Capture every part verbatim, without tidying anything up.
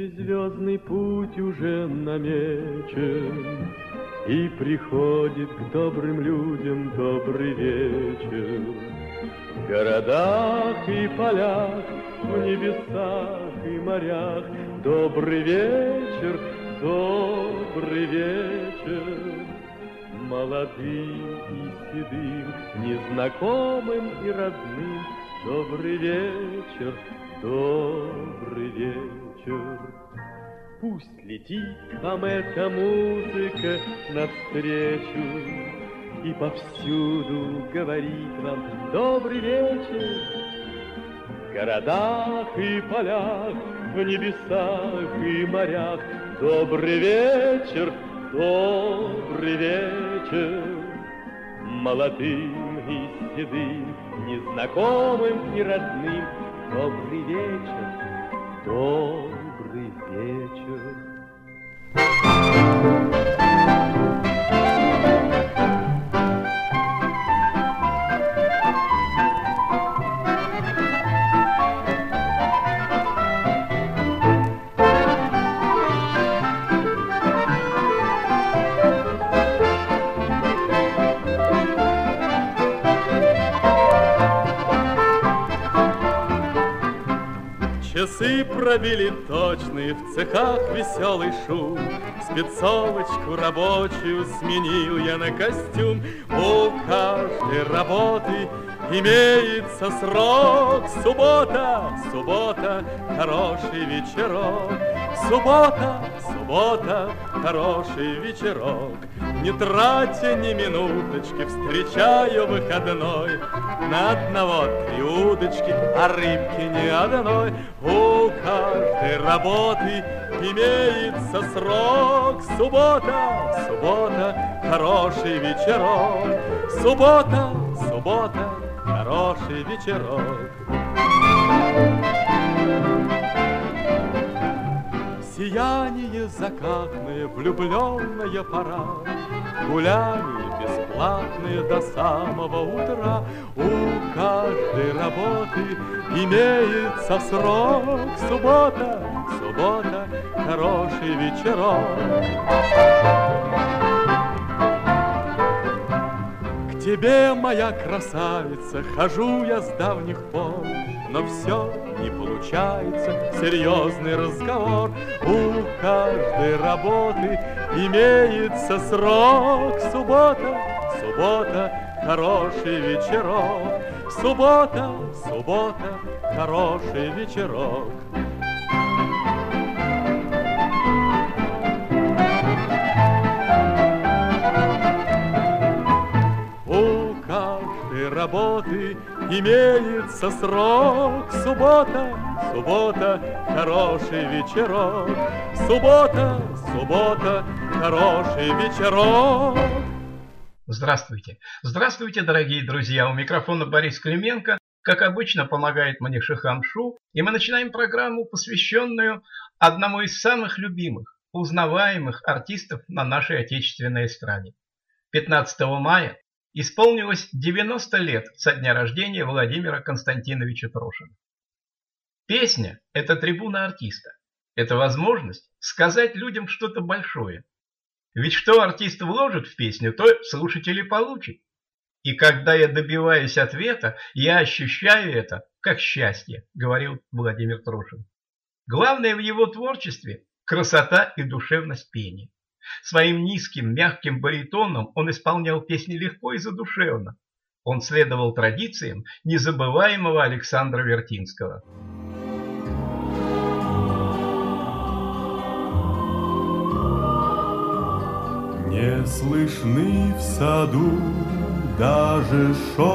звездный путь уже намечен, и приходит к добрым людям добрый вечер. В городах и полях, в небесах и морях добрый вечер, добрый вечер. Молодым и седым, незнакомым и родным добрый вечер, добрый вечер. Пусть летит вам эта музыка навстречу и повсюду говорит вам добрый вечер. В городах и полях, в небесах и морях добрый вечер, добрый вечер. Молодым и седым, незнакомым и родным добрый вечер, добрый вечер. Часы пробили точные, в цехах веселый шум. Спецовочку рабочую сменил я на костюм. У каждой работы имеется срок. Суббота, суббота, хороший вечерок. Суббота, суббота, хороший вечерок. Не тратя ни минуточки, встречаю выходной. На одного три удочки, а рыбки ни одной. У каждой работы имеется срок. Суббота, суббота, хороший вечерок. Суббота, суббота, хороший вечерок. Сияние закатное, влюбленная пора, гуляние бесплатное до самого утра. У каждой работы имеется срок. Суббота, суббота, хороший вечерок. К тебе, моя красавица, хожу я с давних пор, но все не получается, серьезный разговор. У каждой работы имеется срок. Суббота, суббота, хороший вечерок. Суббота, суббота, хороший вечерок. У каждой работы имеется срок. Суббота, суббота, хороший вечерок. Суббота, суббота, хороший вечерок. Здравствуйте. Здравствуйте, дорогие друзья. У микрофона Борис Клименко. Как обычно, помогает мне Шихам Шу. И мы начинаем программу, посвященную одному из самых любимых, узнаваемых артистов на нашей отечественной эстраде. пятнадцатого мая исполнилось девяносто лет со дня рождения Владимира Константиновича Трошина. Песня – это трибуна артиста. Это возможность сказать людям что-то большое. Ведь что артист вложит в песню, то слушатель и получит. И когда я добиваюсь ответа, я ощущаю это как счастье, говорил Владимир Трошин. Главное в его творчестве – красота и душевность пения. Своим низким, мягким баритоном он исполнял песни легко и задушевно. Он следовал традициям незабываемого Александра Вертинского. Не слышны в саду даже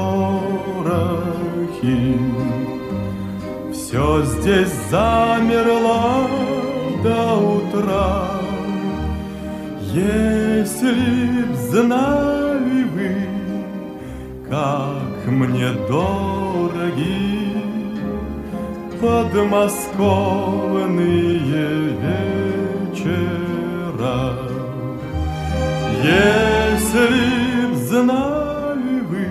шорохи, все здесь замерло до утра. Если б знали вы, как мне дороги подмосковные вечера, если б знали вы,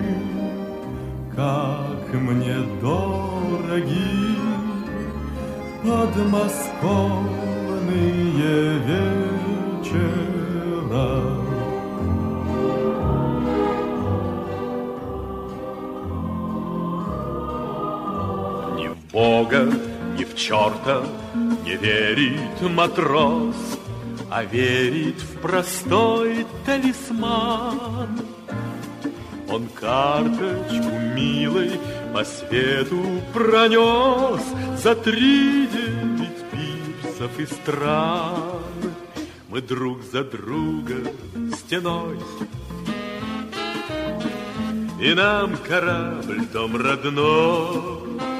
как мне дороги подмосковные вечера. Ни в Бога, ни в черта не верит матрос, а верит в простой талисман. Он карточку милой по свету пронес за три девять пирсов и стран. Мы друг за друга стеной, и нам корабль дом родной.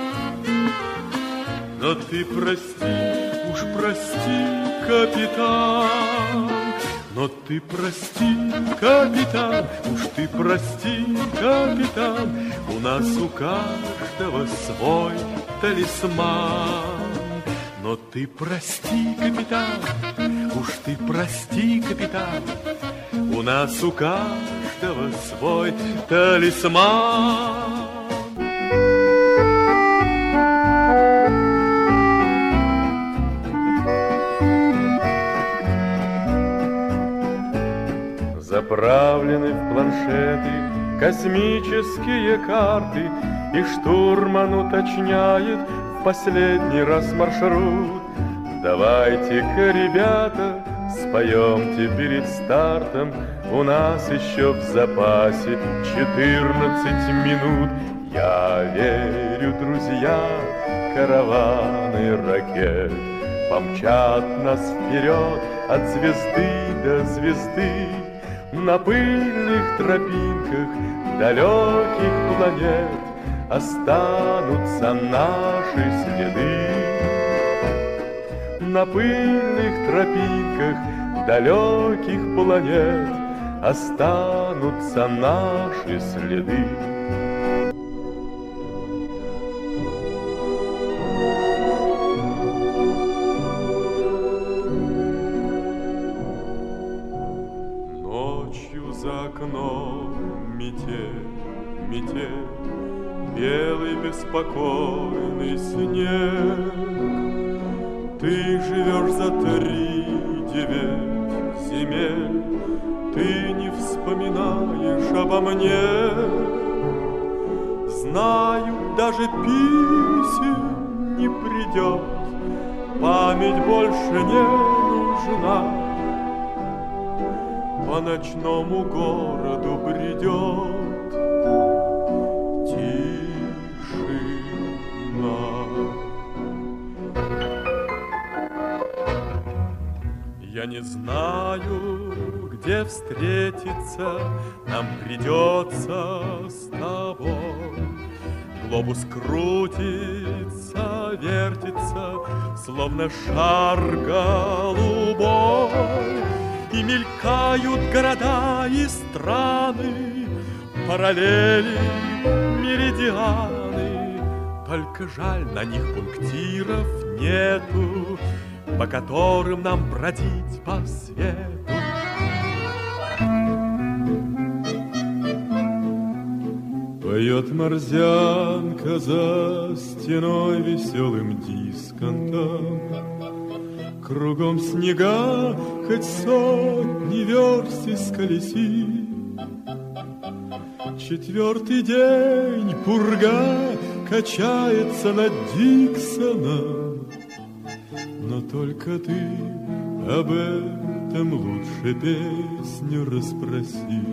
Но ты прости, уж прости, капитан, но ты прости, капитан, уж ты прости, капитан, у нас у каждого свой талисман. Но ты прости, капитан, уж ты прости, капитан, у нас у каждого свой талисман. Заправлены в планшеты космические карты, и штурман уточняет в последний раз маршрут. Давайте-ка, ребята, споемте перед стартом, у нас еще в запасе четырнадцать минут. Я верю, друзья, караваны ракет помчат нас вперед от звезды до звезды. На пыльных тропинках далеких планет останутся наши следы. На пыльных тропинках далеких планет останутся наши следы. За окном метель, метель, белый беспокойный снег. Ты живешь за три девять земель, ты не вспоминаешь обо мне. Знаю, даже писем не придет, память больше не нужна. По ночному городу бредет тишина. Я не знаю, где встретиться нам придется с тобой. Глобус крутится, вертится, словно шар голубой. И мелькают города и страны, параллели, меридианы. Только жаль, на них пунктиров нету, по которым нам бродить по свету. Поет морзянка за стеной веселым дисконтом. Кругом снега, хоть сотни верст исколеси. Четвертый день пурга качается над Диксоном, но только ты об этом лучше песню расспроси.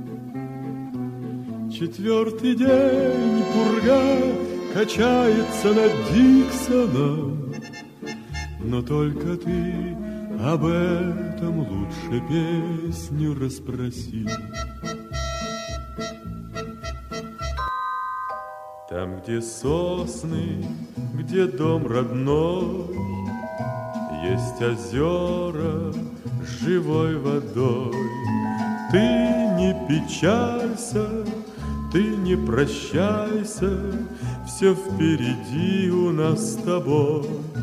Четвертый день пурга качается над Диксоном, но только ты об этом лучше песню расспроси. Там, где сосны, где дом родной, есть озера с живой водой. Ты не печалься, ты не прощайся, все впереди у нас с тобой.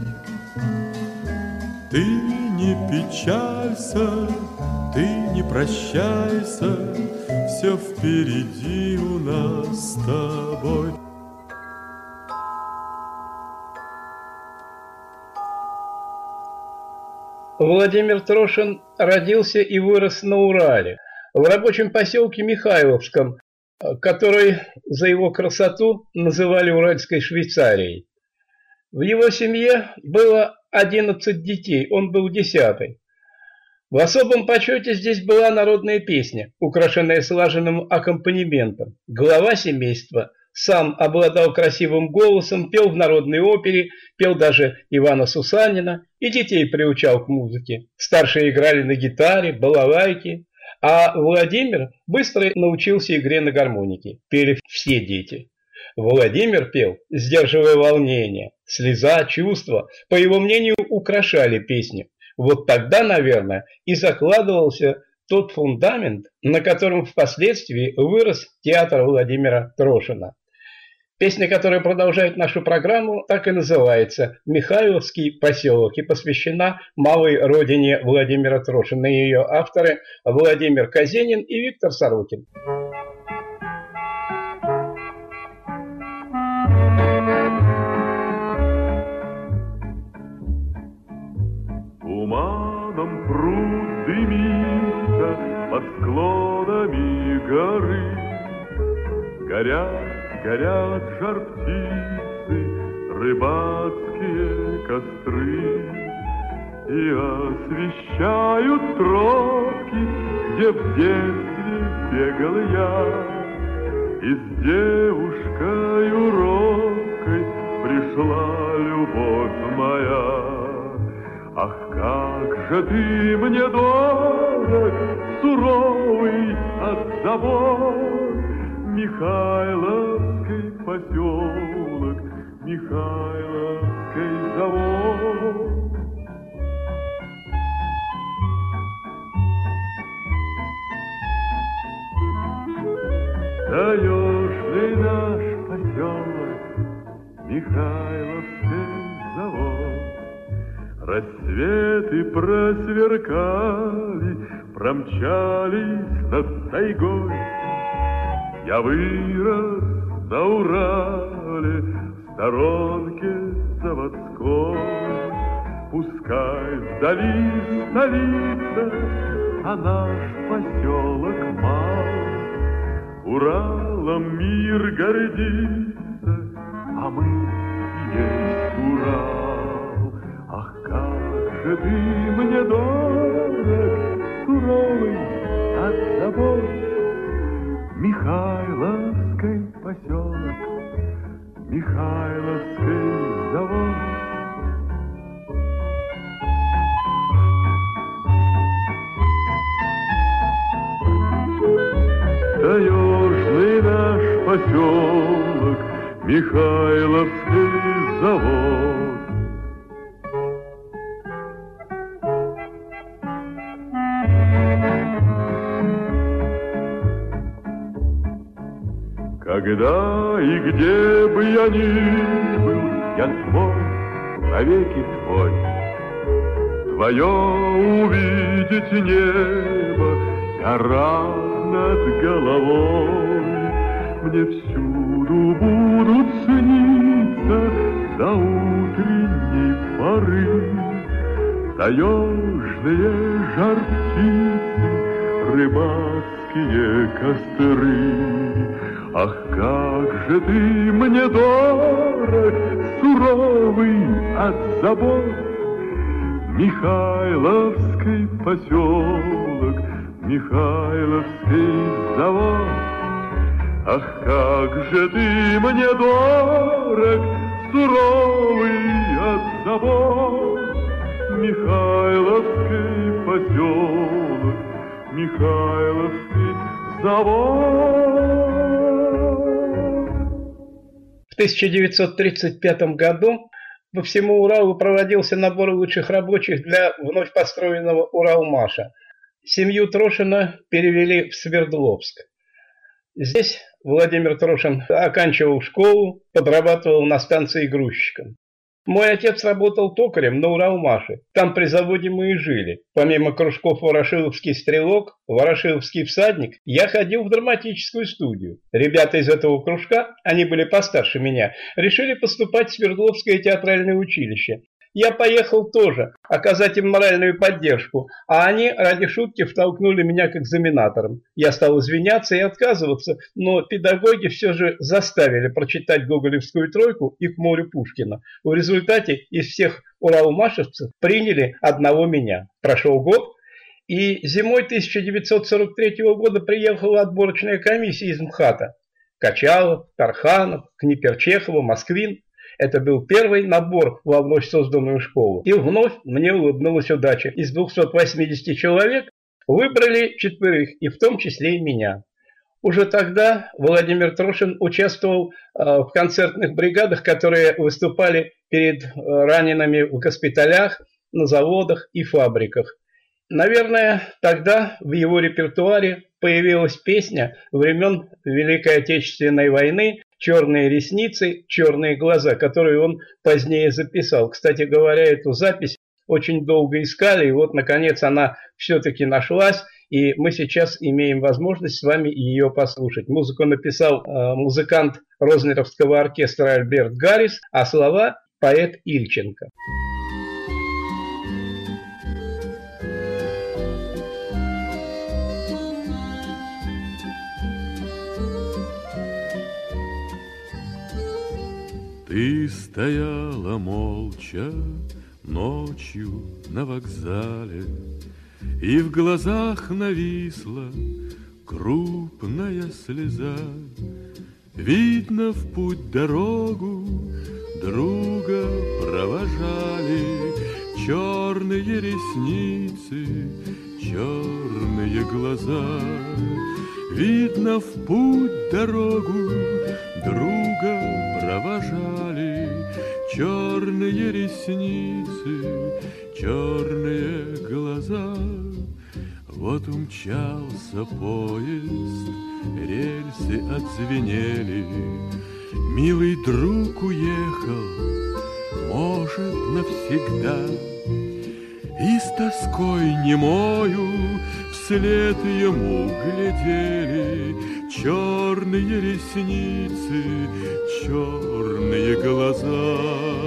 Ты не печалься, ты не прощайся, все впереди у нас с тобой. Владимир Трошин родился и вырос на Урале, в рабочем поселке Михайловском, который за его красоту называли Уральской Швейцарией. В его семье было одиннадцать детей, он был десятый. В особом почете здесь была народная песня, украшенная слаженным аккомпанементом. Глава семейства сам обладал красивым голосом, пел в народной опере, пел даже Ивана Сусанина и детей приучал к музыке. Старшие играли на гитаре, балалайке, а Владимир быстро научился игре на гармонике. Пели все дети. Владимир пел, сдерживая волнение. Слеза, чувства, по его мнению, украшали песню. Вот тогда, наверное, и закладывался тот фундамент, на котором впоследствии вырос театр Владимира Трошина. Песня, которая продолжает нашу программу, так и называется «Михайловский поселок» и посвящена малой родине Владимира Трошина. Ее авторы Владимир Казенин и Виктор Сорокин. Туманом пруд дымится под склонами горы. Горят, горят жар-птицы, рыбацкие костры, и освещают тропки, где в детстве бегал я, и с девушкой робкой пришла любовь моя. Ах, как же ты мне дорог, суровый от забот, Михайловский поселок, Михайловский завод. Таежный наш поселок, Михайловский завод. Рассветы просверкали, промчались над тайгой. Я вырос на Урале, в сторонке заводской. Пускай вдали столица, а наш поселок мал. Уралом мир гордится, а мы есть Урал. Ах, как же ты мне дорог, суровый от забот, Михайловский поселок, Михайловский завод. Таежный наш поселок, Михайловский завод. Когда и где бы я ни был, я твой, навеки твой. Твое увидеть небо я рад над головой. Мне всюду будут сниться до утренней поры таежные жар-птицы, рыбацкие костры. Ах, как же ты мне дорог, суровый от забот, Михайловский поселок, Михайловский завод. Ах, как же ты мне дорог, суровый от забот, Михайловский поселок, Михайловский завод. В тысяча девятьсот тридцать пятом году по всему Уралу проводился набор лучших рабочих для вновь построенного Уралмаша. Семью Трошина перевели в Свердловск. Здесь Владимир Трошин оканчивал школу, подрабатывал на станции грузчиком. Мой отец работал токарем на Уралмаше. Там при заводе мы и жили. Помимо кружков «Ворошиловский стрелок», «Ворошиловский всадник», я ходил в драматическую студию. Ребята из этого кружка, они были постарше меня, решили поступать в Свердловское театральное училище. Я поехал тоже оказать им моральную поддержку, а они ради шутки втолкнули меня к экзаменаторам. Я стал извиняться и отказываться, но педагоги все же заставили прочитать гоголевскую тройку и «К морю Пушкина». В результате из всех уралмашевцев приняли одного меня. Прошел год, и зимой тысяча девятьсот сорок третьего года приехала отборочная комиссия из МХАТа. Качалов, Тарханов, Книперчехова, Москвин. Это был первый набор во вновь созданную школу. И вновь мне улыбнулась удача. Из двухсот восьмидесяти человек выбрали четверых, и в том числе и меня. Уже тогда Владимир Трошин участвовал э, в концертных бригадах, которые выступали перед э, ранеными в госпиталях, на заводах и фабриках. Наверное, тогда в его репертуаре появилась песня времен Великой Отечественной войны «Черные ресницы, черные глаза», которую он позднее записал. Кстати говоря, эту запись очень долго искали, и вот, наконец, она все-таки нашлась, и мы сейчас имеем возможность с вами ее послушать. Музыку написал э, музыкант Рознеровского оркестра Альберт Гаррис, а слова – поэт Ильченко. Ты стояла молча ночью на вокзале, и в глазах нависла крупная слеза. Видно, в путь дорогу друга провожали черные ресницы, черные глаза. Видно, в путь дорогу друга провожали черные ресницы, черные глаза. Вот умчался поезд, рельсы отзвенели, милый друг уехал, может, навсегда. И с тоской немою вслед ему глядели черные ресницы, черные глаза.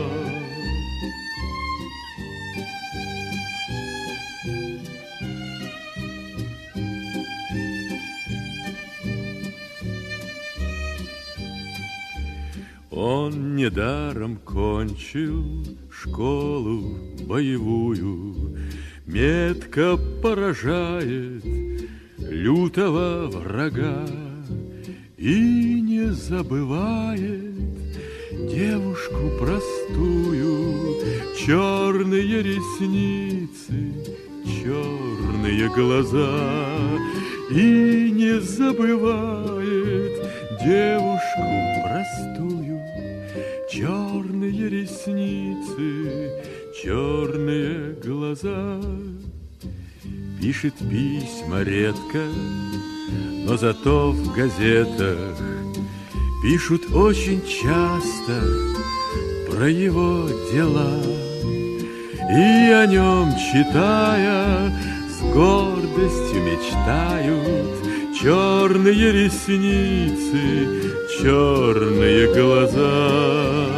Он недаром кончил школу боевую, метко поражает лютого врага и не забывает девушку простую. Черные ресницы, черные глаза, и не забывает девушку простую. Черные ресницы, черные глаза. Пишет письма редко, но зато в газетах пишут очень часто про его дела. И о нем читая, с гордостью мечтают черные ресницы, черные глаза.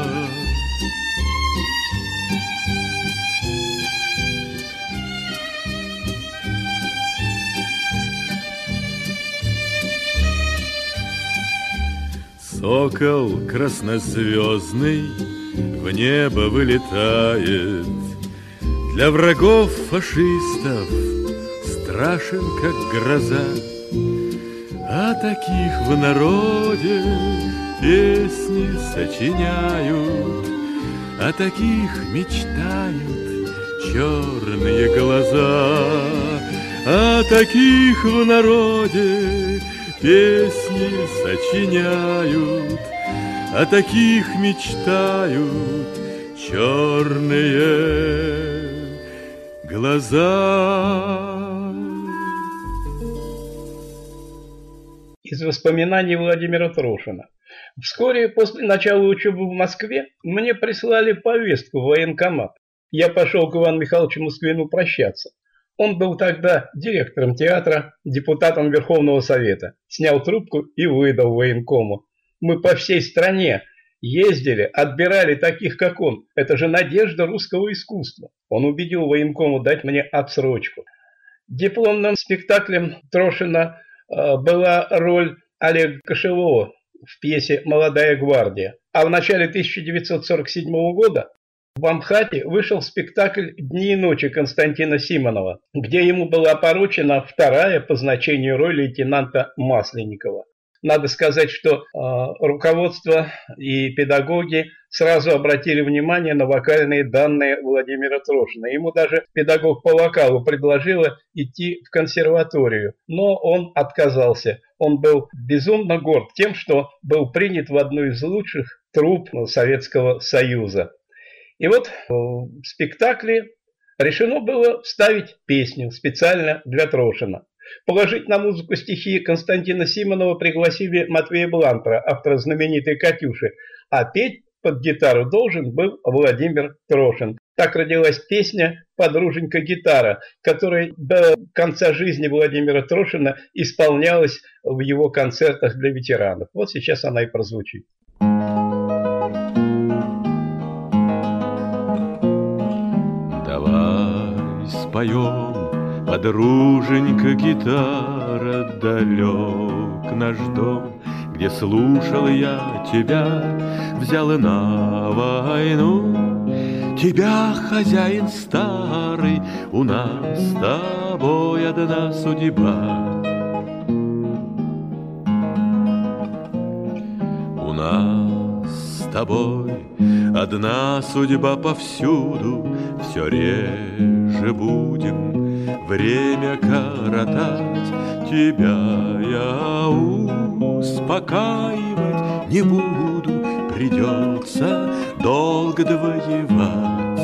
Сокол краснозвездный в небо вылетает, для врагов фашистов страшен, как гроза. А таких в народе песни сочиняют, о таких мечтают черные глаза. О таких в народе песни сочиняют, о таких мечтают черные глаза. Из воспоминаний Владимира Трошина. Вскоре после начала учебы в Москве мне прислали повестку в военкомат. Я пошел к Ивану Михайловичу Москвину прощаться. Он был тогда директором театра, депутатом Верховного Совета. Снял трубку и выдал военкому: мы по всей стране Ездили, отбирали таких, как он. Это же надежда русского искусства. Он убедил военкому дать мне отсрочку. Дипломным спектаклем Трошина э, была роль Олега Кошевого в пьесе «Молодая гвардия». А в начале тысяча девятьсот сорок седьмого года в Амхате вышел спектакль «Дни и ночи» Константина Симонова, где ему была поручена вторая по значению роль лейтенанта Масленникова. Надо сказать, что э, руководство и педагоги сразу обратили внимание на вокальные данные Владимира Трошина. Ему даже педагог по вокалу предложила идти в консерваторию, но он отказался. Он был безумно горд тем, что был принят в одну из лучших труп Советского Союза. И вот в спектакле решено было вставить песню специально для Трошина. Положить на музыку стихи Константина Симонова пригласили Матвея Блантера, автора знаменитой «Катюши», а петь под гитару должен был Владимир Трошин. Так родилась песня «Подруженька гитара», которая до конца жизни Владимира Трошина исполнялась в его концертах для ветеранов. Вот сейчас она и прозвучит. Давай споем, подруженька гитара, далек наш дом, где слушал я тебя, взял и на войну. Тебя, хозяин старый, у нас с тобой одна судьба. У нас с тобой одна судьба повсюду, все реже будем время коротать. Тебя я успокаивать не буду, придется долго воевать.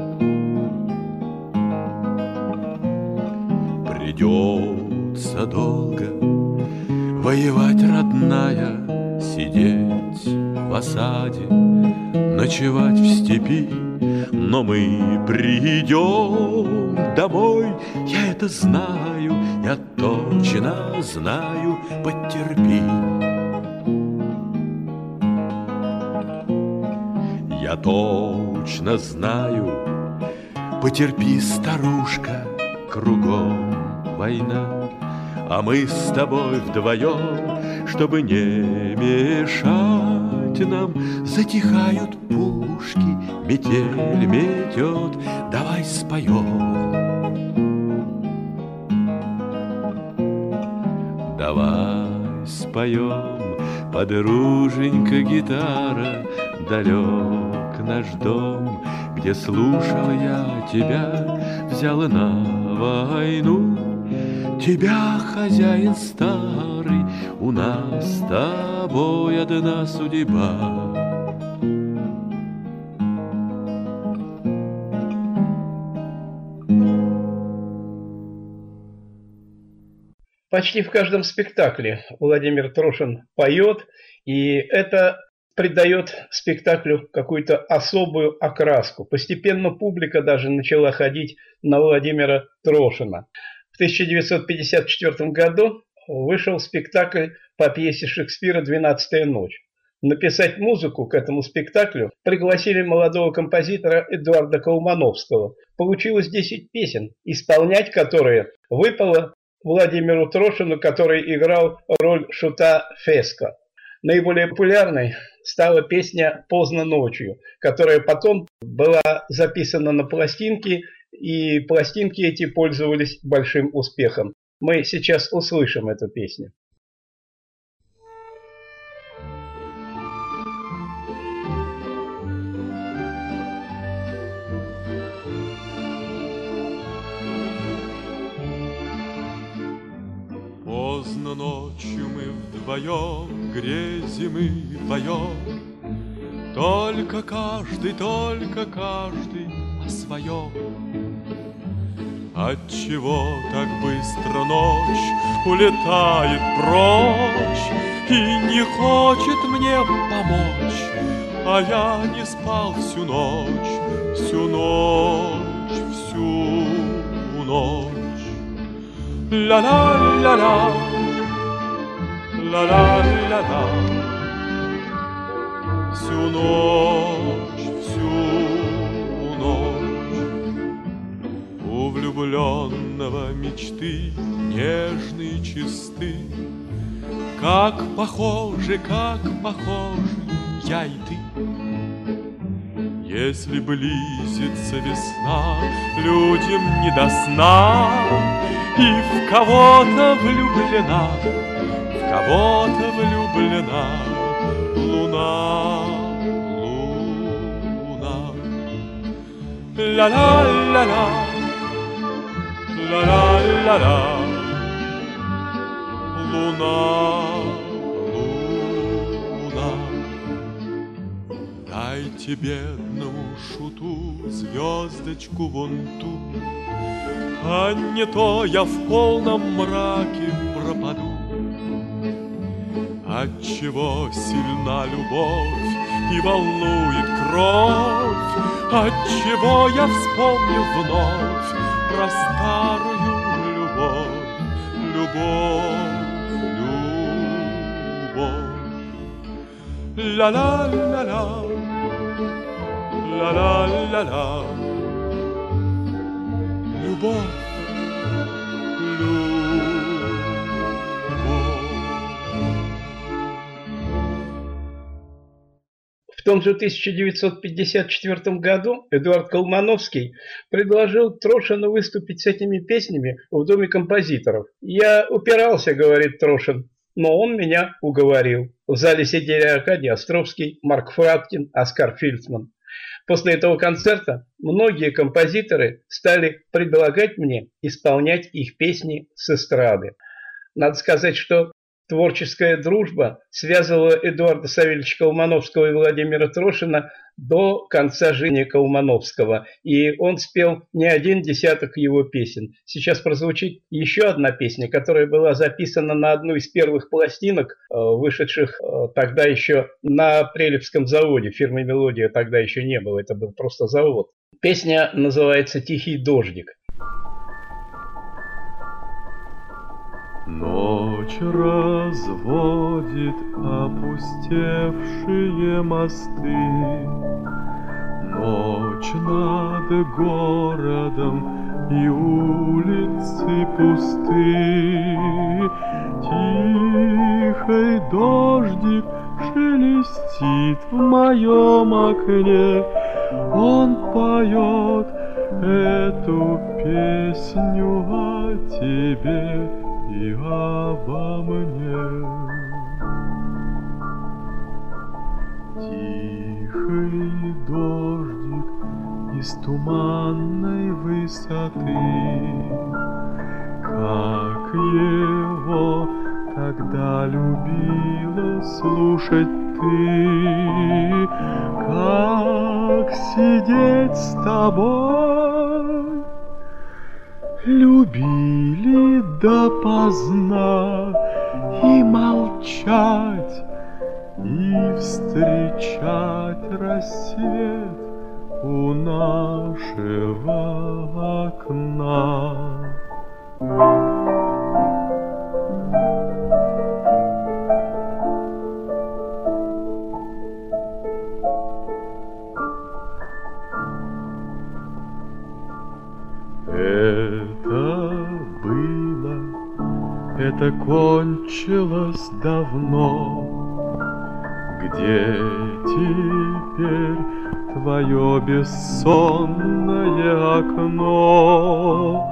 Придется долго воевать, родная, сидеть в осаде, ночевать в степи. Но мы придем домой, я это знаю, я точно знаю, потерпи. Я точно знаю, потерпи, старушка, кругом война, а мы с тобой вдвоем, чтобы не мешать нам, затихают пушки, метель метет, давай споем. Давай споем, подруженька гитара, далек наш дом, где слушал я тебя, взял на войну. Тебя, хозяин старый, у нас с тобой одна судьба. Почти в каждом спектакле Владимир Трошин поет, и это придает спектаклю какую-то особую окраску. Постепенно публика даже начала ходить на Владимира Трошина. В тысяча девятьсот пятьдесят четвёртом году вышел спектакль по пьесе Шекспира «Двенадцатая ночь». Написать музыку к этому спектаклю пригласили молодого композитора Эдуарда Колмановского. Получилось десять песен, исполнять которые выпало Владимиру Трошину, который играл роль шута Феско. Наиболее популярной стала песня «Поздно ночью», которая потом была записана на пластинки, и пластинки эти пользовались большим успехом. Мы сейчас услышим эту песню. Поздно ночью мы вдвоем грезим и поем, только каждый, только каждый о своем. Отчего так быстро ночь улетает прочь и не хочет мне помочь, а я не спал всю ночь, всю ночь, всю ночь. Ла-ла-ла-ла, ла-ла-ла-ла. всю ночь, всю ночь. У влюбленного мечты нежные, чисты, как похожи, как похожи я и ты. Если близится весна, людям не до сна, и в кого-то влюблена, в кого-то влюблена луна, луна. Ла-ла-ла-ла, ла-ла-ла-ла, луна, луна. Дайте бедному шуту звездочку вон ту, а не то я в полном мраке пропаду. Отчего сильна любовь и волнует кровь, отчего я вспомню вновь про старую любовь, любовь, любовь. Ла-ла-ла-ла, ла-ла-ла-ла, любовь, любовь. В том же тысяча девятьсот пятьдесят четвёртом году Эдуард Колмановский предложил Трошину выступить с этими песнями в Доме композиторов. «Я упирался, — говорит Трошин, — но он меня уговорил». В зале сидели Аркадий Островский, Марк Фраткин, Оскар Фильдман. После этого концерта многие композиторы стали предлагать мне исполнять их песни с эстрады. Надо сказать, что творческая дружба связывала Эдуарда Савельевича Колмановского и Владимира Трошина до конца жизни Колмановского, и он спел не один десяток его песен. Сейчас прозвучит еще одна песня, которая была записана на одну из первых пластинок, вышедших тогда еще на Прилепском заводе. Фирмы «Мелодия» тогда еще не было, это был просто завод. Песня называется «Тихий дождик». Ночь разводит опустевшие мосты, ночь над городом и улицы пусты. Тихий дождик шелестит в моем окне, он поет эту песню о тебе и обо мне. Тихий дождик из туманной высоты, как его тогда любила слушать ты, как сидеть с тобой любили допоздна и молчать, и встречать рассвет у нашего окна. Это кончилось давно. Где теперь твое бессонное окно?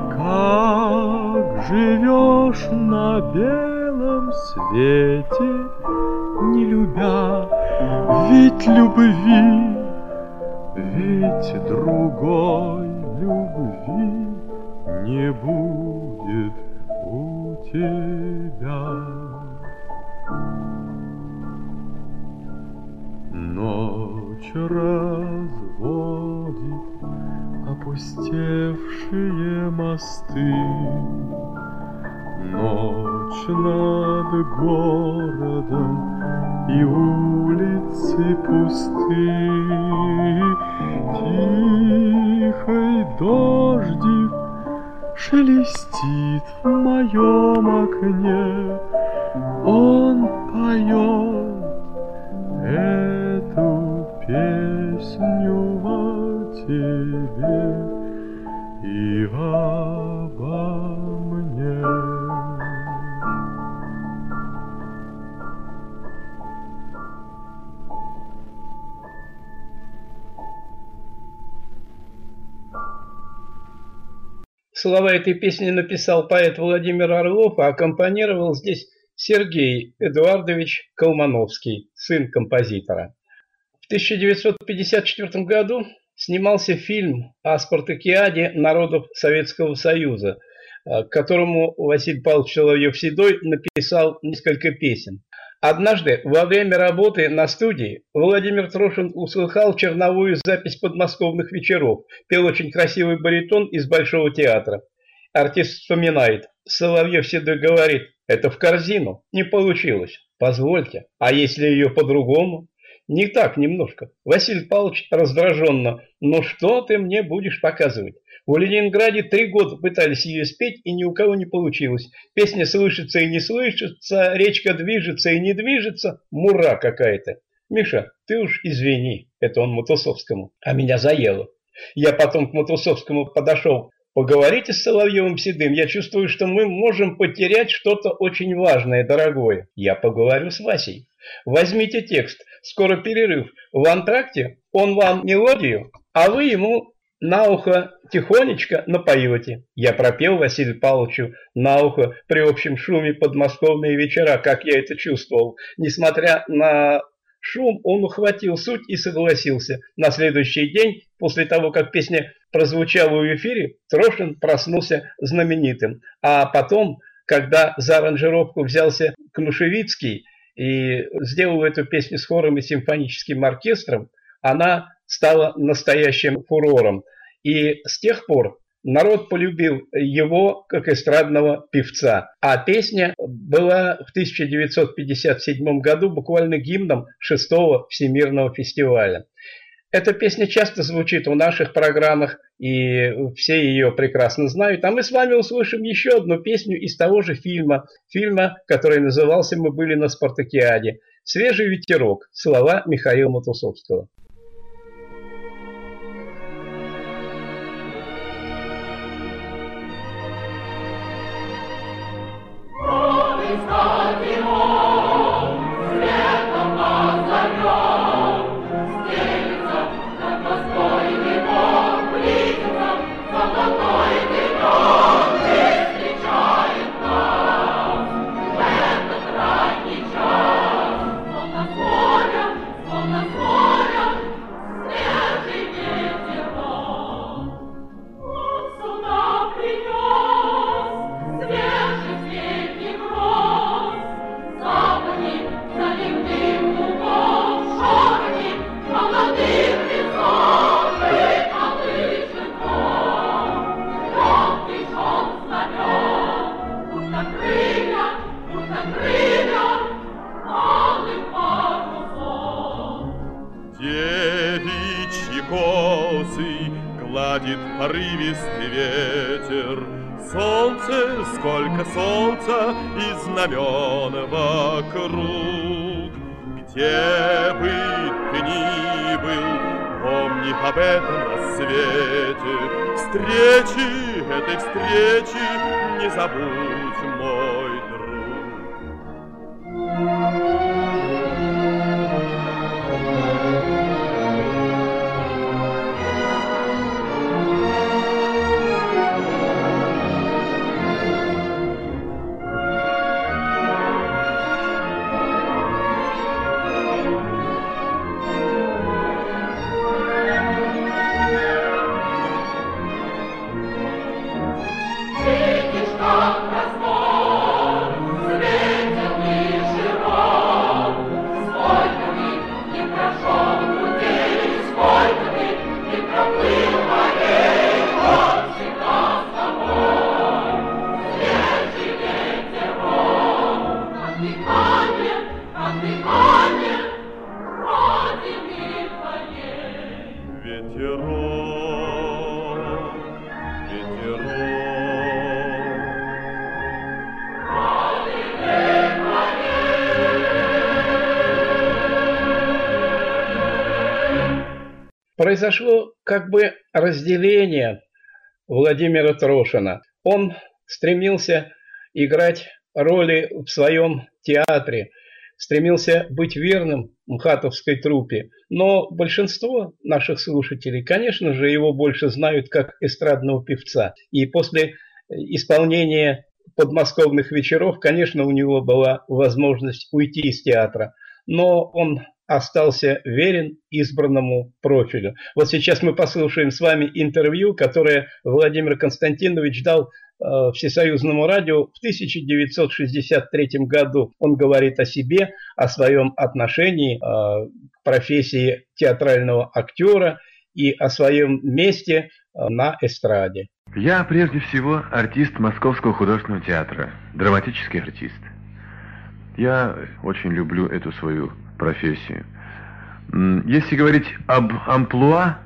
Как живешь на белом свете, не любя? Ведь любви, ведь другой любви не будет у тебя. Ночь разводит опустевшие мосты, ночь над городом и улицы пусты. Тихий дождик шелестит в моем окне, он поет песню о тебе и обо мне. Слова этой песни написал поэт Владимир Орлов, а аккомпанировал здесь Сергей Эдуардович Колмановский, сын композитора. В тысяча девятьсот пятьдесят четвёртом году снимался фильм о спартакиаде народов Советского Союза, к которому Василий Павлович Соловьев-Седой написал несколько песен. Однажды во время работы на студии Владимир Трошин услыхал черновую запись подмосковных вечеров. Пел очень красивый баритон из Большого театра. Артист вспоминает. Соловьев-Седой говорит: это в корзину. Не получилось. Позвольте. А если ее по-другому? Не так немножко. Василий Павлович раздраженно. Ну что ты мне будешь показывать? В Ленинграде три года пытались ее спеть, и ни у кого не получилось. Песня слышится и не слышится, речка движется и не движется. Мура какая-то. Миша, ты уж извини, это он Матусовскому, а меня заело. Я потом к Матусовскому подошел. Поговорите с Соловьевым-Седым, я чувствую, что мы можем потерять что-то очень важное, дорогое. Я поговорю с Васей. Возьмите текст, скоро перерыв. В антракте он вам мелодию, а вы ему на ухо тихонечко напоете. Я пропел Василию Павловичу на ухо при общем шуме подмосковные вечера, как я это чувствовал. Несмотря на шум, он ухватил суть и согласился. На следующий день, после того, как песня прозвучала в эфире, Трошин проснулся знаменитым. А потом, когда за аранжировку взялся Кнушевицкий и сделал эту песню с хором и симфоническим оркестром, она стала настоящим фурором. И с тех пор народ полюбил его как эстрадного певца. А песня была в тысяча девятьсот пятьдесят седьмом году буквально гимном шестого Всемирного фестиваля. Эта песня часто звучит в наших программах, и все ее прекрасно знают. А мы с вами услышим еще одну песню из того же фильма, фильма, который назывался «Мы были на спартакиаде». «Свежий ветерок», слова Михаила Матусовского. Гладит порывистый ветер, солнце, сколько солнца и знамен вокруг. Где бы ты ни был, помни об этом рассвете. Встречи, этой встречи не забудь, мой друг. произошло как бы разделение Владимира Трошина. Он стремился играть роли в своем театре, стремился быть верным мхатовской труппе. Но большинство наших слушателей, конечно же, его больше знают как эстрадного певца. И после исполнения подмосковных вечеров, конечно, у него была возможность уйти из театра. Но он остался верен избранному профилю. Вот сейчас мы послушаем с вами интервью, которое Владимир Константинович дал э, Всесоюзному радио в тысяча девятьсот шестьдесят третьем году. Он говорит о себе, о своем отношении э, к профессии театрального актера и о своем месте э, на эстраде. Я прежде всего артист Московского художественного театра, драматический артист. Я очень люблю эту свою профессию. Если говорить об амплуа,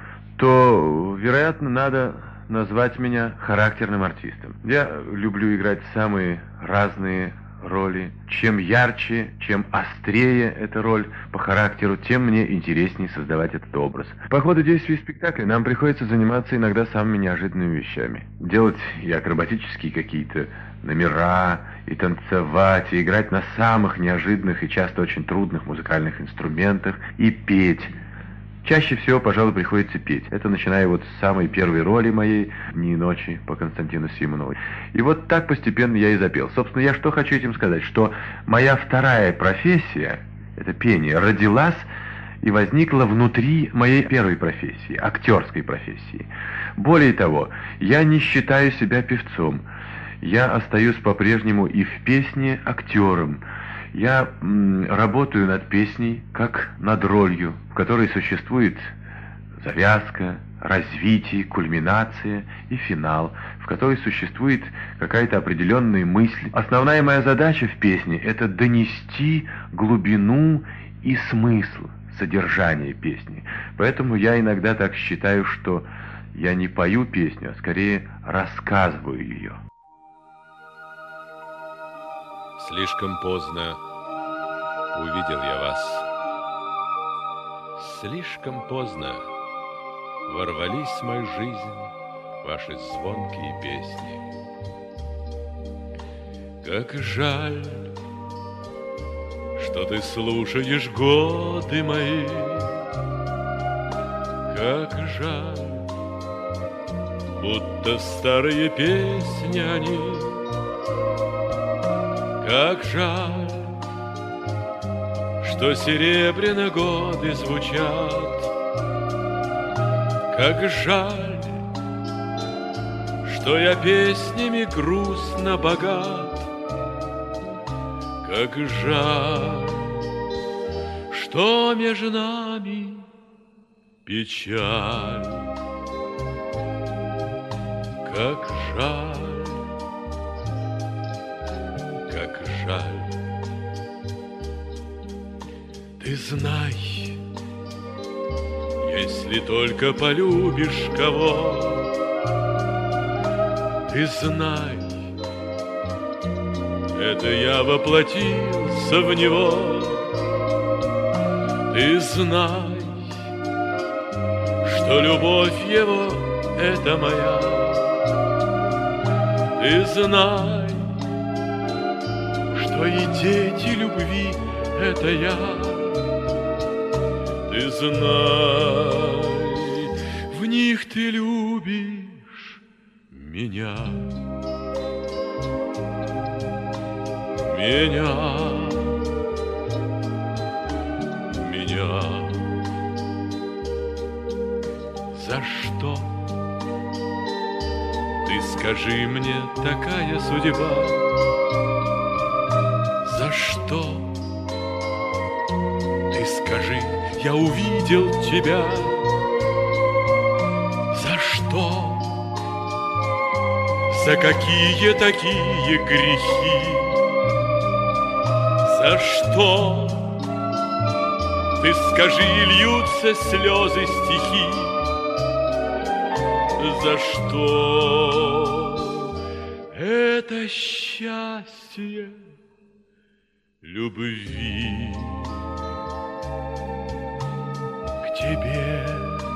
то, вероятно, надо назвать меня характерным артистом. Я люблю играть самые разные роли. Чем ярче, чем острее эта роль по характеру, тем мне интереснее создавать этот образ. По ходу действия спектакля нам приходится заниматься иногда самыми неожиданными вещами. Делать и акробатические какие-то номера, и танцевать, и играть на самых неожиданных и часто очень трудных музыкальных инструментах, и петь. Чаще всего, пожалуй, приходится петь. Это начиная вот с самой первой роли моей «Дни и ночи» по Константину Симонову. И вот так постепенно я и запел. Собственно, я что хочу этим сказать, что моя вторая профессия, это пение, родилась и возникла внутри моей первой профессии, актерской профессии. Более того, я не считаю себя певцом. Я остаюсь по-прежнему и в песне актером. Я м, работаю над песней, как над ролью, в которой существует завязка, развитие, кульминация и финал, в которой существует какая-то определенная мысль. Основная моя задача в песне – это донести глубину и смысл содержания песни. Поэтому я иногда так считаю, что я не пою песню, а скорее рассказываю ее. Слишком поздно увидел я вас. Слишком поздно ворвались в мою жизнь ваши звонкие песни. Как жаль, что ты слушаешь годы мои. Как жаль, будто старые песни они. Как жаль, что серебряно годы звучат. Как жаль, что я песнями грустно богат. Как жаль, что между нами печаль. Как жаль, как жаль. Ты знай, если только полюбишь кого, ты знай, это я воплотился в него. Ты знай, что любовь его — это моя. Ты знай, что и дети любви — это я. Ты знай, в них ты любишь меня. Меня, меня. За что? Ты скажи мне, такая судьба. За что? Ты скажи, я увидел тебя. За что? За какие такие грехи? За что? Ты скажи, льются слезы, стихи. За что? Это счастье любви к тебе.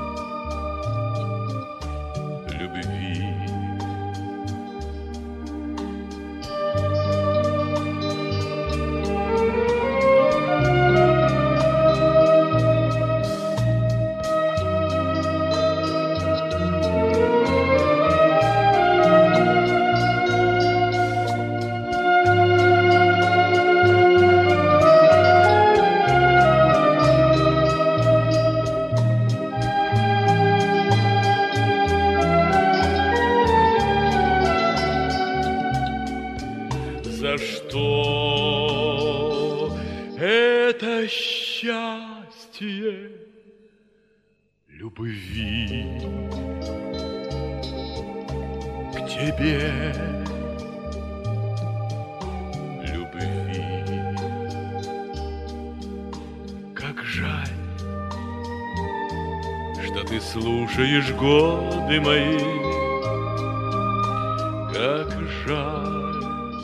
любви к тебе, любви. Как жаль, что ты слушаешь годы мои, как жаль,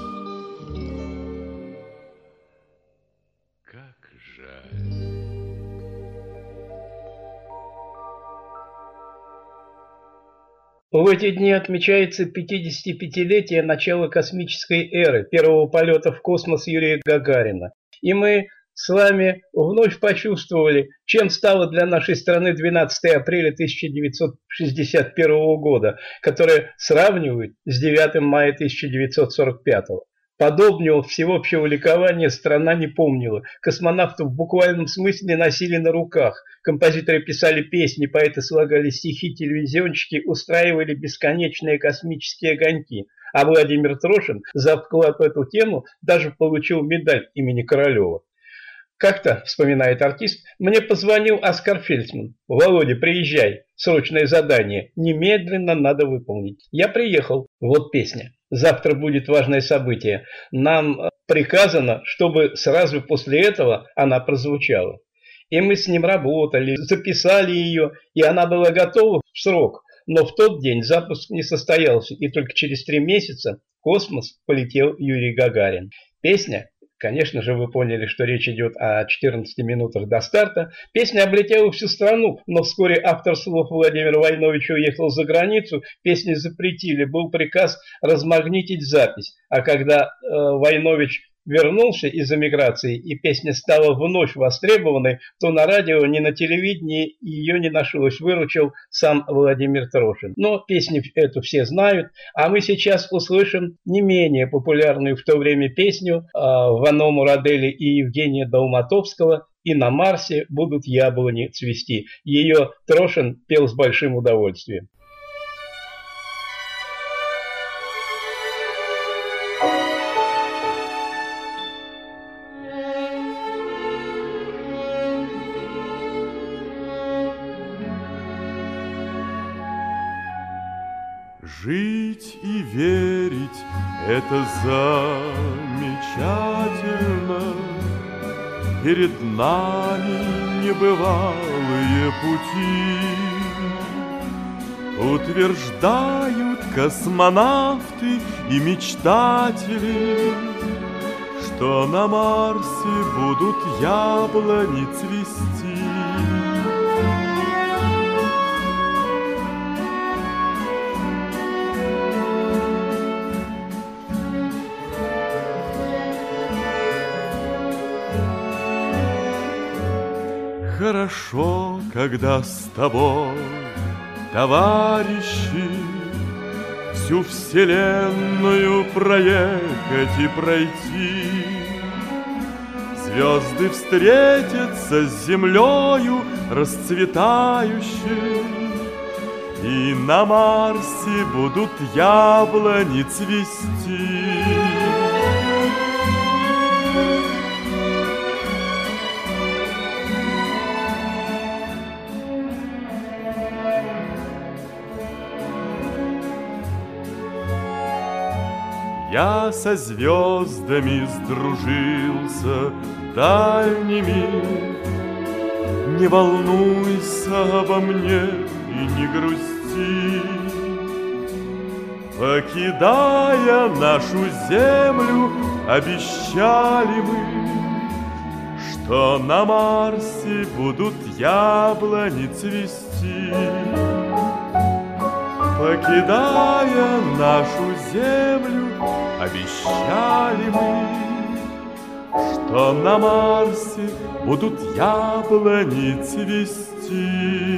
как жаль. В эти дни отмечается пятидесятипятилетие начала космической эры, первого полета в космос Юрия Гагарина. И мы с вами вновь почувствовали, чем стало для нашей страны двенадцатое апреля тысяча девятьсот шестьдесят первого года, которое сравнивают с девятым мая тысяча девятьсот сорок пятого. Подобного всеобщего ликования страна не помнила. Космонавтов в буквальном смысле носили на руках. Композиторы писали песни, поэты слагали стихи, телевизионщики устраивали бесконечные космические огоньки. А Владимир Трошин за вклад в эту тему даже получил медаль имени Королева. Как-то, вспоминает артист, мне позвонил Оскар Фельдсман. «Володя, приезжай, срочное задание, немедленно надо выполнить». Я приехал, вот песня. Завтра будет важное событие. Нам приказано, чтобы сразу после этого она прозвучала. И мы с ним работали, записали ее, и она была готова в срок. Но в тот день запуск не состоялся, и только через три месяца в космос полетел Юрий Гагарин. Песня, конечно же, вы поняли, что речь идет о четырнадцати минутах до старта. Песня облетела всю страну, но вскоре автор слов Владимир Войнович уехал за границу, песни запретили, был приказ размагнитить запись. А когда э, Войнович вернулся из эмиграции и песня стала вновь востребованной, то на радио, ни на телевидении ее не нашлось, выручил сам Владимир Трошин. Но песню эту все знают, а мы сейчас услышим не менее популярную в то время песню э, Вано Мурадели и Евгения Долматовского «И на Марсе будут яблони цвести». Ее Трошин пел с большим удовольствием. Жить и верить — это замечательно. Перед нами небывалые пути. Утверждают космонавты и мечтатели, что на Марсе будут яблони цвести. Хорошо, когда с тобой, товарищи, всю вселенную проехать и пройти. Звезды встретятся с землею расцветающей, и на Марсе будут яблони цвести. Я со звездами сдружился дальними. Не волнуйся обо мне и не грусти. Покидая нашу землю, обещали мы, что на Марсе будут яблони цвести. Покидая нашу землю, обещали мы, что на Марсе будут яблони цвести.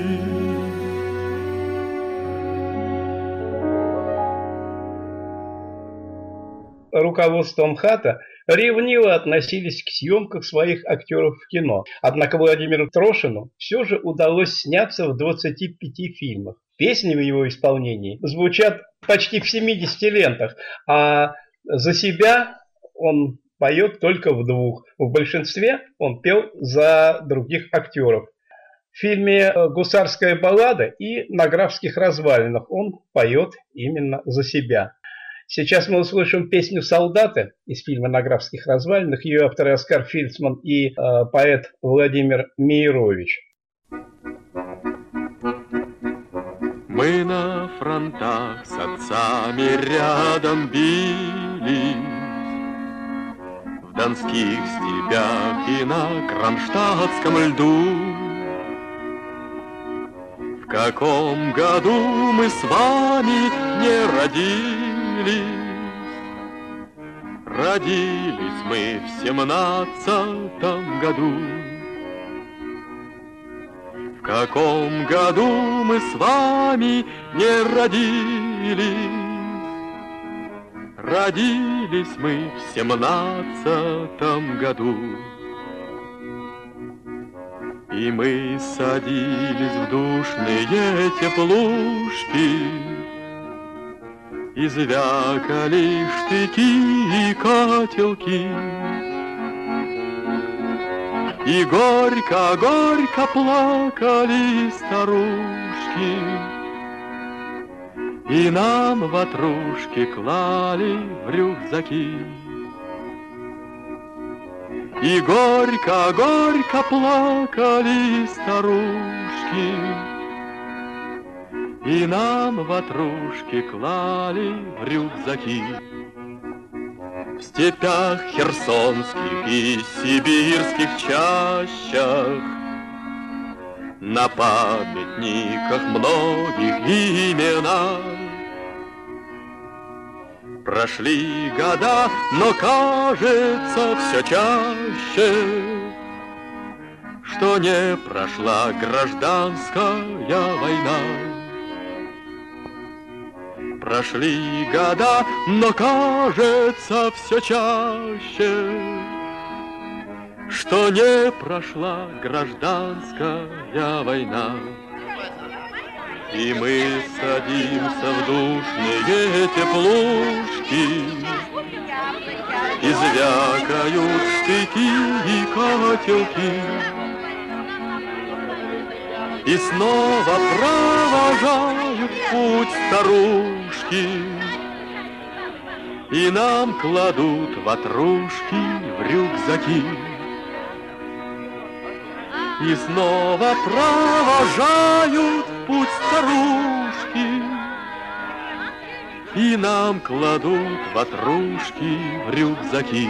Руководством ХАТа ревниво относились к съемкам своих актеров в кино. Однако Владимиру Трошину все же удалось сняться в двадцати пяти фильмах. Песни в его исполнении звучат почти в семидесяти лентах, а за себя он поет только в двух. В большинстве он пел за других актеров. В фильме «Гусарская баллада» и «На графских развалинах» он поет именно за себя. Сейчас мы услышим песню «Солдаты» из фильма «На графских развалинах». Ее авторы Оскар Фильцман и э, поэт Владимир Мейрович. Мы на фронтах с отцами рядом бились, в донских степях и на кронштадтском льду. В каком году мы с вами не родились? Родились мы в семнадцатом году. В каком году мы с вами не родились? Родились мы в семнадцатом году. И мы садились в душные теплушки, и звякали штыки и котелки. И горько-горько плакали старушки, и нам ватрушки клали в рюкзаки. И горько-горько плакали старушки, и нам ватрушки клали в рюкзаки. В степях херсонских и сибирских чащах, на памятниках многих именах. Прошли года, но кажется все чаще, что не прошла гражданская война. Прошли года, но кажется все чаще, что не прошла гражданская война. И мы садимся в душные теплушки, и звякают штыки и котелки, и снова провожают путь старушки, и нам кладут ватрушки в рюкзаки. И снова провожают путь старушки, и нам кладут ватрушки в рюкзаки.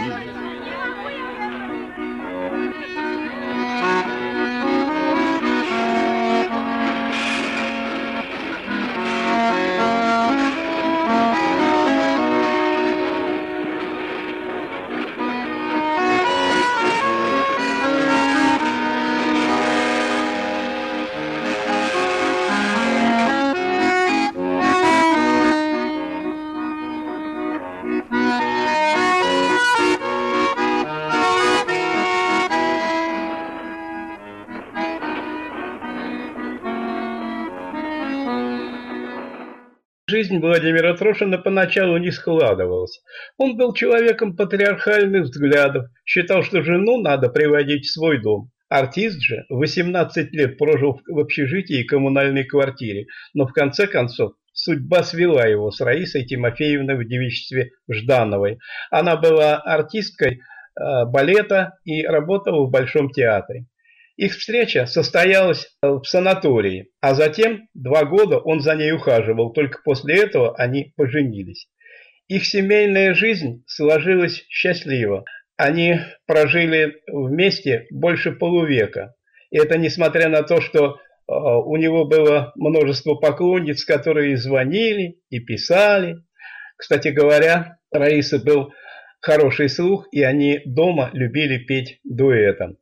Жизнь Владимира Трошина поначалу не складывалась. Он был человеком патриархальных взглядов, считал, что жену надо приводить в свой дом. Артист же восемнадцать лет прожил в общежитии и коммунальной квартире, но в конце концов судьба свела его с Раисой Тимофеевной в девичестве Ждановой. Она была артисткой э, балета и работала в Большом театре. Их встреча состоялась в санатории, а затем два года он за ней ухаживал, только после этого они поженились. Их семейная жизнь сложилась счастливо. Они прожили вместе больше полувека. И это несмотря на то, что у него было множество поклонниц, которые звонили и писали. Кстати говоря, у Раисы был хороший слух, и они дома любили петь дуэтом.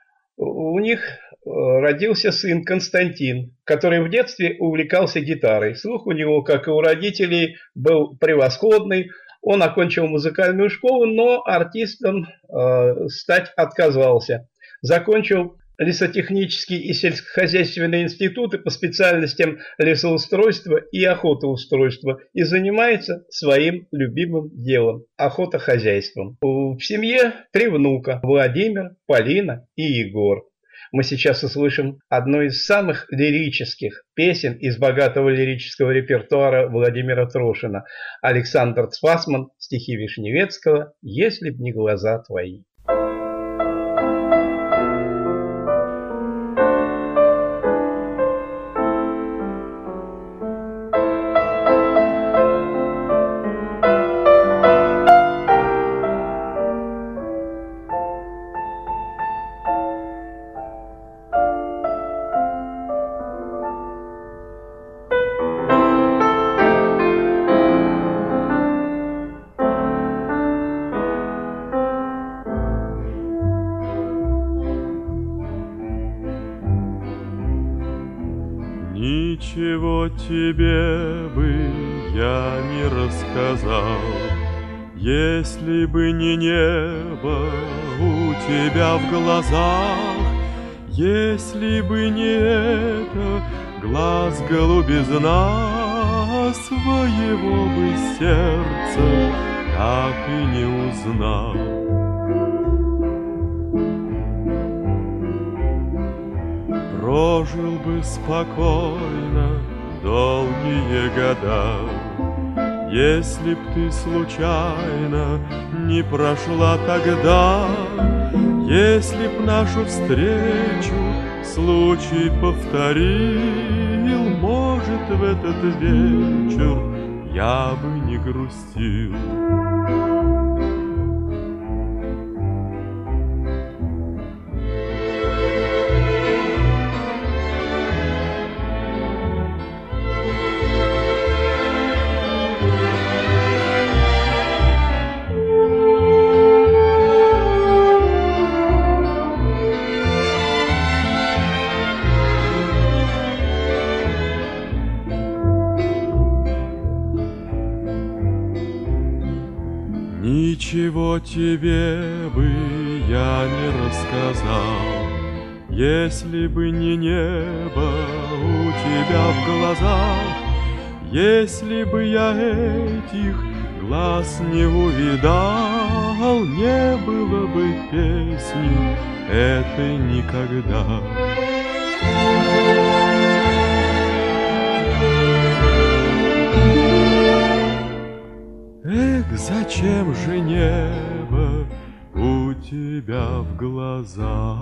У них родился сын Константин, который в детстве увлекался гитарой. Слух у него, как и у родителей, был превосходный. Он окончил музыкальную школу, но артистом э, стать отказался. Закончил лесотехнический и сельскохозяйственные институты по специальностям лесоустройства и охотоустройства и занимается своим любимым делом – охотохозяйством. В семье три внука – Владимир, Полина и Егор. мы сейчас услышим одну из самых лирических песен из богатого лирического репертуара Владимира Трошина. Александр Цфасман, стихи Вишневецкого «Если б не глаза твои». Ничего тебе бы я не рассказал, если бы не небо у тебя в глазах, если бы не это глаз голубизна, своего бы сердца так и не узнал. Прожил бы спокойно долгие года, если б ты случайно не прошла тогда, если б нашу встречу случай повторил, может, в этот вечер я бы не грустил. Ничего тебе бы я не рассказал, если бы не небо у тебя в глазах, если бы я этих глаз не увидал, не было бы песни этой никогда. Эх, зачем же небо у тебя в глазах?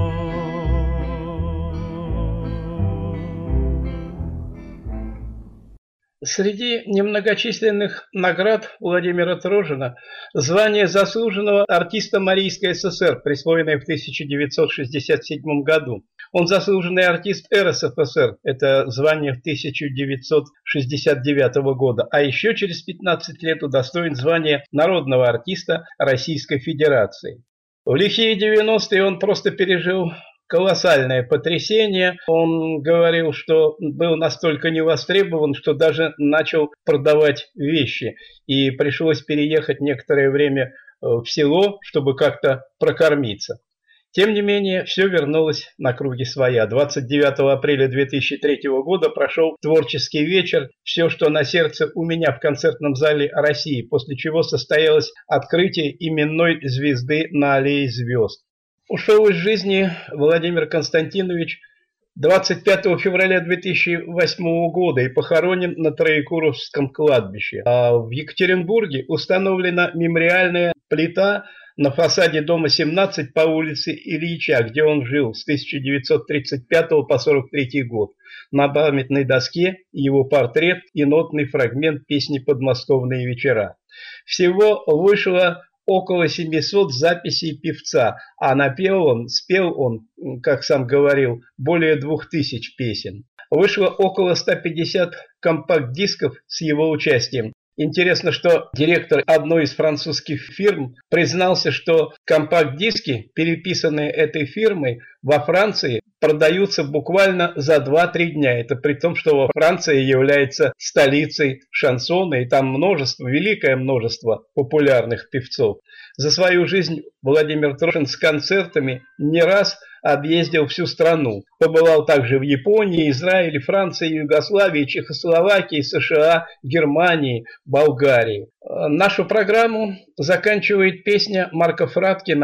Среди немногочисленных наград Владимира Трошина звание заслуженного артиста Марийской ССР, присвоенное в тысяча девятьсот шестьдесят седьмом году. Он заслуженный артист эр эс эф эс эр, это звание в тысяча девятьсот шестьдесят девятого года, а еще через пятнадцать лет удостоен звания народного артиста Российской Федерации. В лихие девяностые он просто пережил колоссальное потрясение. Он говорил, что был настолько невостребован, что даже начал продавать вещи. И пришлось переехать некоторое время в село, чтобы как-то прокормиться. Тем не менее, все вернулось на круги своя. двадцать девятого апреля две тысячи третьего года прошел творческий вечер «Все, что на сердце у меня» в концертном зале России, после чего состоялось открытие именной звезды на Аллее звезд. Ушел из жизни Владимир Константинович двадцать пятого февраля две тысячи восьмого года и похоронен на Троекуровском кладбище. А в Екатеринбурге установлена мемориальная плита на фасаде дома семнадцать по улице Ильича, где он жил с тысяча девятьсот тридцать пятого по сорок третий год. На памятной доске его портрет и нотный фрагмент песни «Подмосковные вечера». Всего вышло около семисот записей певца, а напел он, спел он, как сам говорил, более двух тысяч песен. Вышло около ста пятидесяти компакт-дисков с его участием. Интересно, что директор одной из французских фирм признался, что компакт-диски, переписанные этой фирмой, во Франции продаются буквально за два-три дня. Это при том, что во Франции является столицей шансона, и там множество, великое множество популярных певцов. За свою жизнь Владимир Трошин с концертами не раз объездил всю страну. Побывал также в Японии, Израиле, Франции, Югославии, Чехословакии, США, Германии, Болгарии. Нашу программу заканчивает песня Марка Фраткина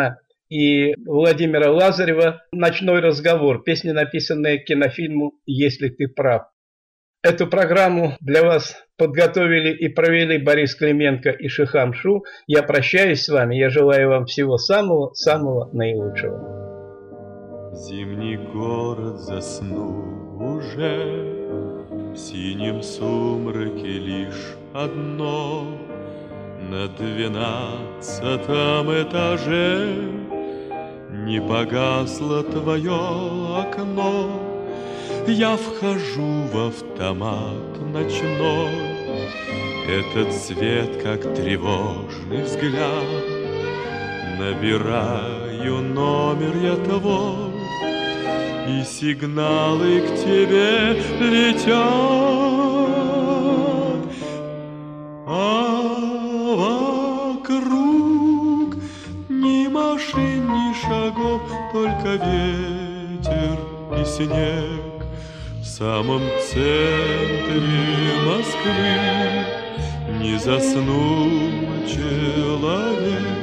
и Владимира Лазарева «Ночной разговор», песня, написанная к кинофильму «Если ты прав». Эту программу для вас подготовили и провели Борис Клименко и Шихам Шу. Я прощаюсь с вами, я желаю вам всего самого-самого наилучшего. Зимний город заснул уже, в синем сумраке лишь одно. На двенадцатом этаже не погасло твое окно. Я вхожу в автомат ночной, этот свет, как тревожный взгляд. Набираю номер я твой, и сигналы к тебе летят. А вокруг ни машин, ни шагов, только ветер и снег. В самом центре Москвы не заснул человек.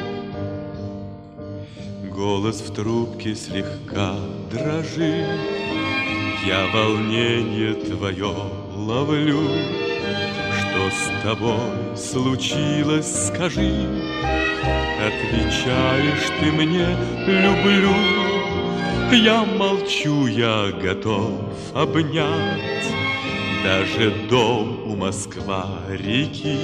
Голос в трубке слегка дрожит, я волнение твое ловлю. Что с тобой случилось, скажи? Отвечаешь ты мне: люблю. Я молчу, я готов обнять даже дом у Москва-реки.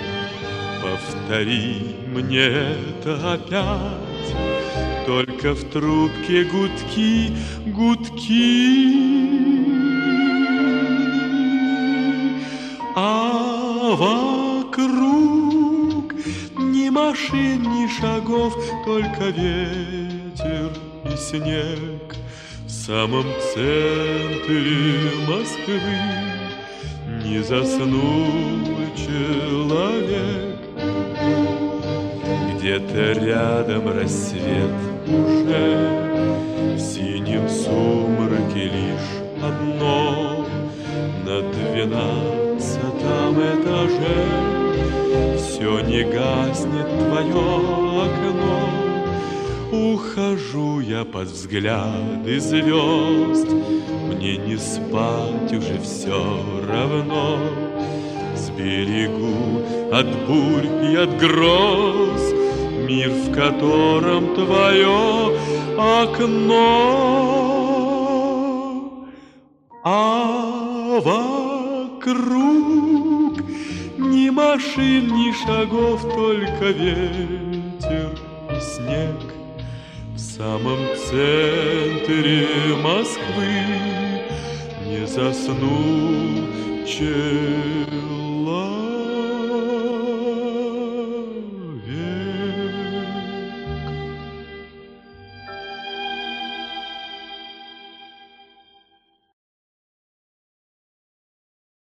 Повтори мне это опять, только в трубке гудки, гудки. А вокруг ни машин, ни шагов, только ветер и снег. В самом центре Москвы не заснул человек. Где-то рядом рассвет уже, в синем сумраке лишь одно. На двенадцатом этаже все не гаснет твое окно. Ухожу я под взгляды звезд, мне не спать уже все равно. Сберегу от бурь и от гроз мир, в котором твое окно. А вокруг ни машин, ни шагов, только ветер и снег. В самом центре Москвы не заснул человек.